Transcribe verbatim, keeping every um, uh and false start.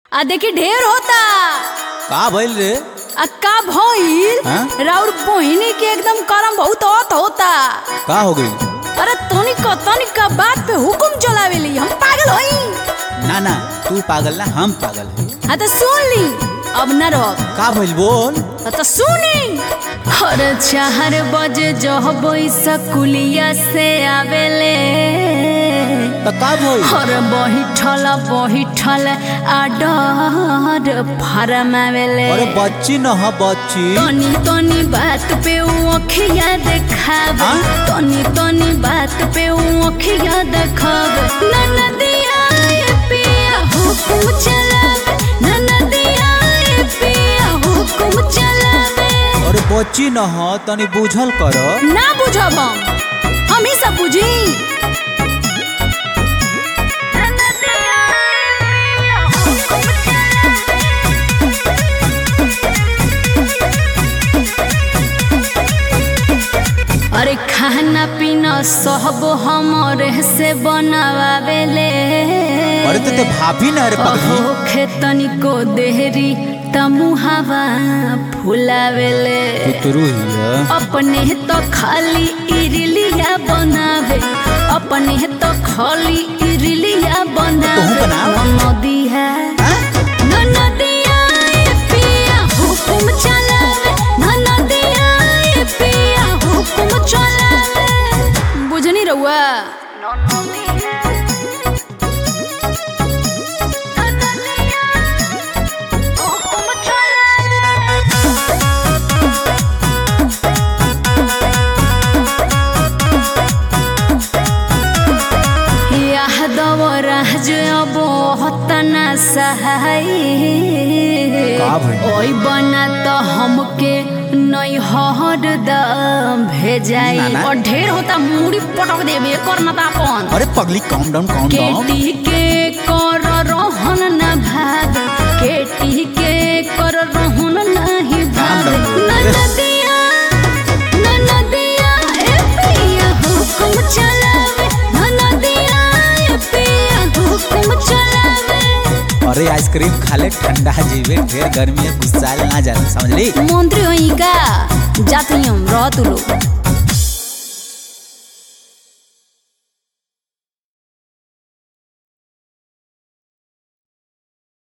आ देखी ढेर होता का भइल रे? आ का भइल? राउर बहिनी के एकदम करम बहुत होत होता। का हो गई? अरे तोनी कतनी का बात पे हुकुम चलावेली, हम पागल होई? ना ना तू पागल ना हम पागल है। हाँ तो सुन ली, अब न रहो। का भइल बोल? तो सुनी। हर चार बजे जब स्कूलिया से आवेले तो का भइल? हर बैठल बैठल आडर फार्म आवेले। अरे बच्ची न ह बच्ची। तनी तनी बात पे वो अखिया देखावे, तनी तनी बात पे वो अखिया देखावे। ननदिया ये पिया हुकुम चलावे, ननदिया ये पिया हुकुम चलावे। अरे बच्ची न ह तनी बुझल कर। ना बुझब हम ही सब बुझी। अरे खाना पीना सब हमरे से बनावेले। अरे तो ते भाभी न रे पगली। खेतनी को देहरी तमुहावा फुलावेले। पुतरू हिया अपने तो खाली इरलिया बनावे, अपने तो खाली इरलिया बनावे। नदी है ननदिया ये पिया हुकुम चलावे, ननदिया ये पिया हुकुम चलावे। बुझनी रहुआ? ओई बना तो हमके नहीं हरदम भेजाई। और ढेर होता मुड़ी पटक देबे करना ता अपन। अरे पगली काम डाउन काम डाउन। केटी के कर रहन ना भाग, केटी के कर रहन नहीं भाग। ननदिया ननदिया ए पिया हुकुम चलावे, ननदिया ए पिया हुकुम चलावे। अरे आइसक्रीम खा ले ठंडा जीवे, ढेर गर्मी है गुस्सा ना जाना, समझ ली? मंत्री होई का जाती हम रह तू लोग।